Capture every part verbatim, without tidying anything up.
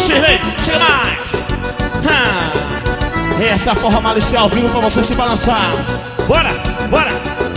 Shirley, chega mais. Ah, essa é a forra malicial ao vivo pra você se balançar. Bora, bora.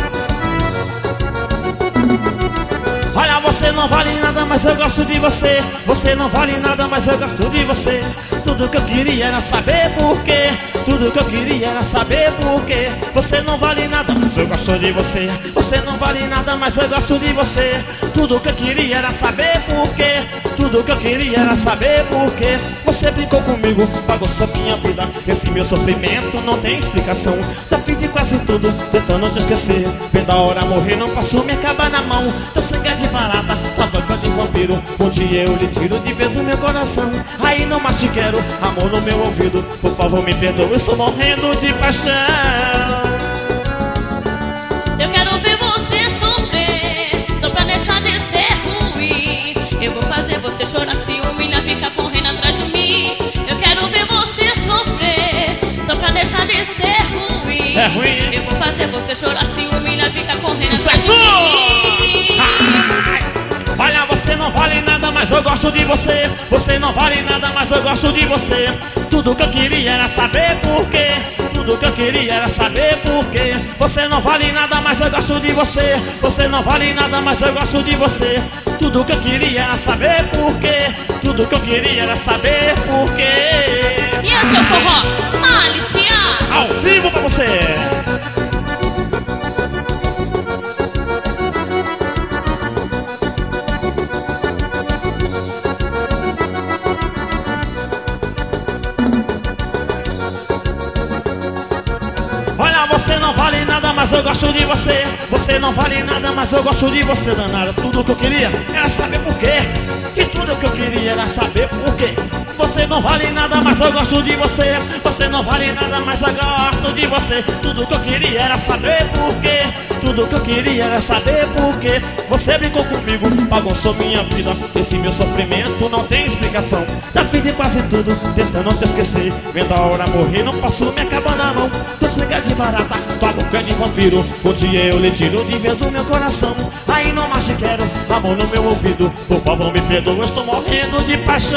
Olha, você não vale nada, mas eu gosto de você. Você não vale nada, mas eu gosto de você. Tudo que eu queria era saber porquê. Tudo que eu queria era saber porquê. Você não vale nada, mas eu gosto de você. Você não vale nada, mas eu gosto de você. Tudo que eu queria era saber porquê. Tudo que eu queria era saber porquê. Você brincou comigo, bagunçou minha vida. Esse meu sofrimento não tem explicação. Já fiz de quase tudo, tentando te esquecer. Vendo a hora morrer, não passou, me acabar na mão. Teu sangue é de barata, tua boca de vampiro. Um dia eu lhe tiro de vez o meu coração. Aí não mais te quero, amor no meu ouvido. Por favor me perdoa, eu estou morrendo de paixão. Eu quero ver você sofrer, só pra deixar de ser ruim. Eu vou fazer você chorar, ciúme, não fica correndo atrás de mim. Eu quero ver você sofrer, só pra deixar de ser ruim. É ruim. Eu vou fazer você chorar, ciúme, não fica correndo Sucesso! atrás de mim. Ai! Olha, você não vale nada, mas eu gosto de você. Você não vale nada, mas eu gosto de você. Tudo que eu queria era saber porquê. Tudo que eu queria era saber porquê. Você não vale nada, mas eu gosto de você. Você não vale nada, mas eu gosto de você. Tudo que eu queria era saber porquê. Tudo que eu queria era saber porquê. E esse é o forró maliciar ao vivo pra você. Você não vale nada, mas eu gosto de você. Você não vale nada, mas eu gosto de você, danada. Tudo que eu queria era saber porquê. E tudo que eu queria era saber porquê. Você não vale nada, mas eu gosto de você. Você não vale nada, mas eu gosto de você. Tudo que eu queria era saber porquê. Tudo que eu queria era saber porquê. Você brincou comigo, bagunçou minha vida. Esse meu sofrimento não tem explicação. Já pedi quase tudo, tentando te esquecer. Vendo a hora morrer, não passou, me acaba na mão. Tô cega de barata, tua boca é de vampiro. Um dia eu lhe tiro de vez do meu coração. Aí não mais te quero, amor no meu ouvido. Por favor me perdoa, eu estou morrendo de paixão.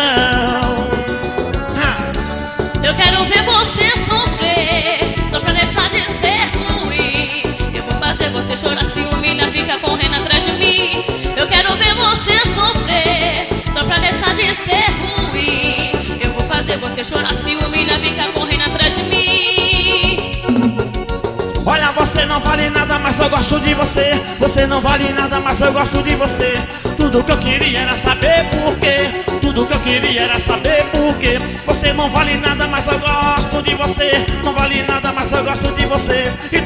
Eu quero ver você sofrer, só pra deixar de ser ruim. Eu vou fazer você chorar, ciúme, não fica correndo atrás de mim. Eu quero ver você sofrer, só pra deixar de ser ruim. Eu vou fazer você chorar, ciúme, não fica correndo atrás de mim. Olha, você não vale nada, mas eu gosto de você. Você não vale nada, mas eu gosto de você. Tudo que eu queria era saber porquê. Tudo que eu queria era saber porquê. Você não vale nada, mas eu gosto de você. Não vale nada, mas eu gosto de você. E